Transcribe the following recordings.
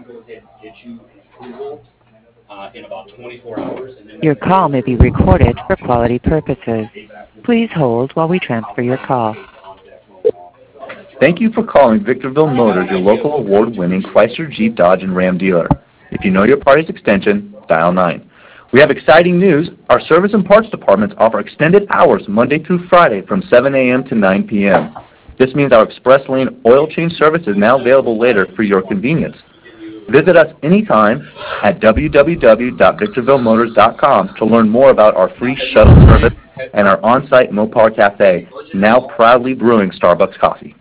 Your call may be recorded for quality purposes. Please hold while we transfer your call. Thank you for calling Victorville Motors, your local award-winning Chrysler, Jeep, Dodge, and Ram dealer. If you know your party's extension, dial 9. We have exciting news. Our service and parts departments offer extended hours Monday through Friday from 7 a.m. to 9 p.m. This means our express lane oil change service is now available later for your convenience. Visit us anytime at www.victorvillemotors.com to learn more about our free shuttle service and our on-site Mopar Cafe, now proudly brewing Starbucks coffee.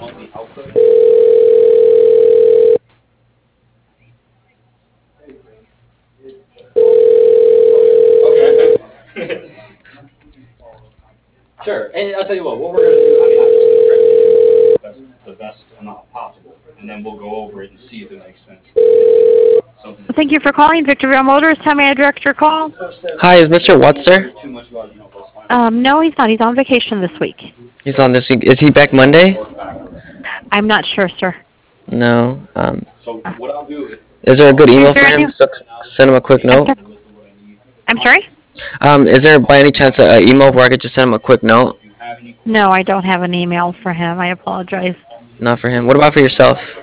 Sure, and I'll tell you what we're going to do, I'm just going to try to get you the best amount possible, and then we'll go over it and see if it makes sense. Thank you for calling Victorville Motors. How may I direct your call? Hi, is Mr. Watts there? No, he's not. He's on vacation this week. He's on this week. Is he back Monday? I'm not sure, sir. No. So what I'll do Is there a good email for him? Send him a quick note. I'm sorry? Is there by any chance an email where I could just send him a quick note? No, I don't have an email for him. I apologize. Not for him. What about for yourself?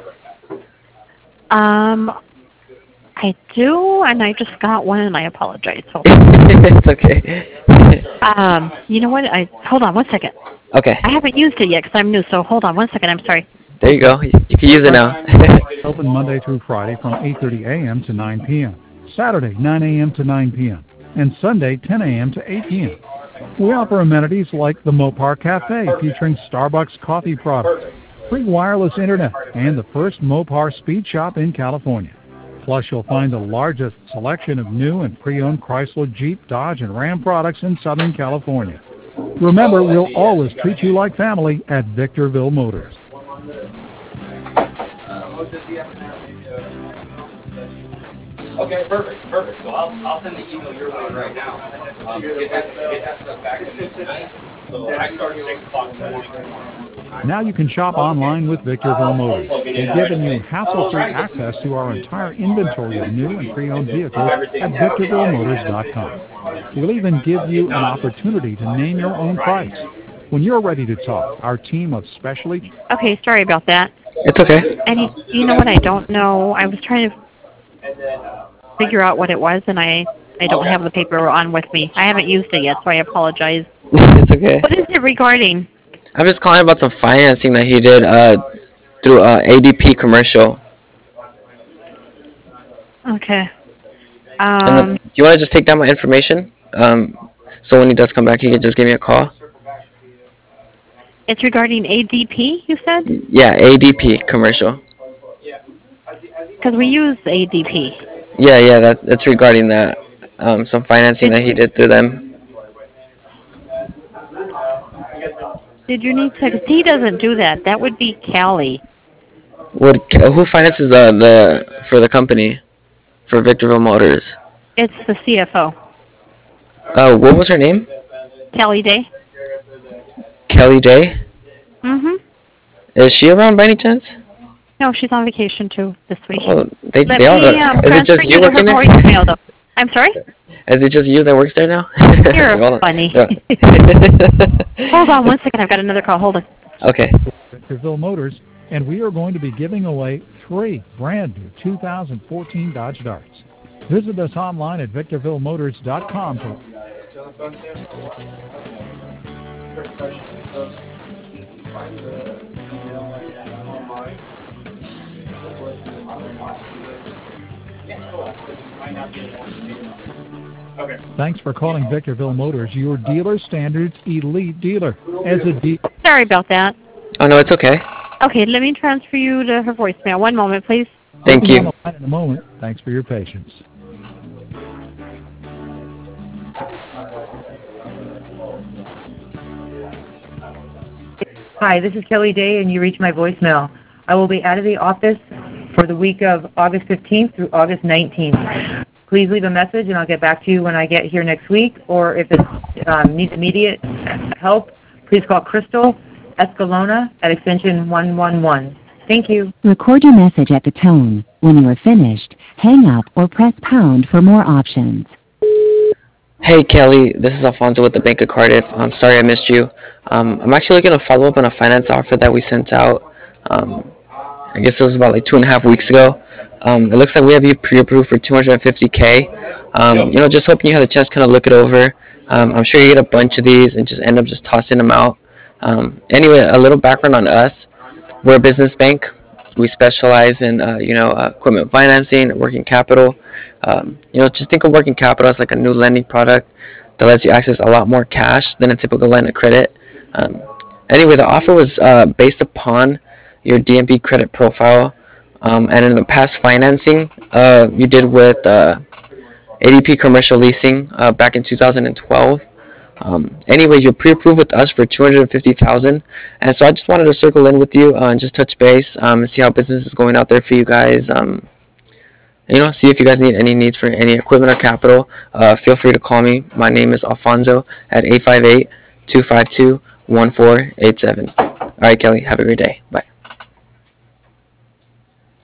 I do, and I just got one, and I apologize. It's okay. You know what? Hold on 1 second. Okay. I haven't used it yet because I'm new, so hold on 1 second. I'm sorry. There you go. You can use it now. Open Monday through Friday from 8:30 a.m. to 9 p.m. Saturday, 9 a.m. to 9 p.m. and Sunday, 10 a.m. to 8 p.m. We offer amenities like the Mopar Cafe featuring Starbucks coffee products, free wireless internet, and the first Mopar speed shop in California. Plus, you'll find the largest selection of new and pre-owned Chrysler, Jeep, Dodge, and Ram products in Southern California. Remember, we'll always treat you like family at Victorville Motors. Okay, perfect. So I'll send the email your way right now. Get that stuff back to me tonight. So I start at 6 o'clock in the morning. Now you can shop online with Victorville Motors. We've given you hassle-free access to our entire inventory of new and pre-owned vehicles at VictorvilleMotors.com. We'll even give you an opportunity to name your own price. When you're ready to talk, our team of specially... Okay, sorry about that. It's okay. And you know what? I don't know. I was trying to figure out what it was, and I don't have the paper on with me. I haven't used it yet, so I apologize. It's okay. What is it regarding? I'm just calling about some financing that he did through ADP commercial. Okay. Do you want to just take down my information? So when he does come back, he can just give me a call. It's regarding ADP, you said? Yeah, ADP commercial. Because we use ADP. Yeah, that's regarding that. Some financing that he did through them. Did you need to? He doesn't do that. That would be Callie. Who finances for the company for Victorville Motors? It's the CFO. What was her name? Callie Day. Kelly Day? Mm-hmm. Is she around by any chance? No, she's on vacation too this week. Oh, they all. Is it transfer just you to working her there? voicemail, though. I'm sorry? Is it just you that works there now? You're Hold on. funny. Yeah. Hold on 1 second. I've got another call. Hold on. Okay. Victorville Motors, and we are going to be giving away 3 brand new 2014 Dodge Darts. Visit us online at VictorvilleMotors.com to... Okay. Thanks for calling Victorville Motors, your dealer standards elite dealer. Sorry about that. Oh, no, it's okay. Okay, let me transfer you to her voicemail. 1 moment, please. Thank you. In a moment. Thanks for your patience. Hi, this is Kelly Day, and you reach my voicemail. I will be out of the office for the week of August 15th through August 19th. Please leave a message, and I'll get back to you when I get here next week. Or if it needs immediate help, please call Crystal Escalona at extension 111. Thank you. Record your message at the tone. When you are finished, hang up or press pound for more options. Hey Kelly, this is Alfonso with the Bank of Cardiff. I'm sorry I missed you. I'm actually looking to follow up on a finance offer that we sent out. I guess it was about like 2.5 weeks ago. It looks like we have you pre-approved for $250K. Just hoping you had a chance to kind of look it over. I'm sure you get a bunch of these and just end up just tossing them out. Anyway, a little background on us. We're a business bank. We specialize in, equipment financing, working capital. Just think of working capital as like a new lending product that lets you access a lot more cash than a typical line of credit. Anyway, the offer was based upon your DMB credit profile, and in the past financing you did with ADP Commercial Leasing back in 2012. Anyway, you're pre-approved with us for $250,000, and so I just wanted to circle in with you and just touch base and see how business is going out there for you guys. See if you guys need any needs for any equipment or capital. Feel free to call me. My name is Alfonso at 858-252-1487. All right, Kelly, have a great day. Bye.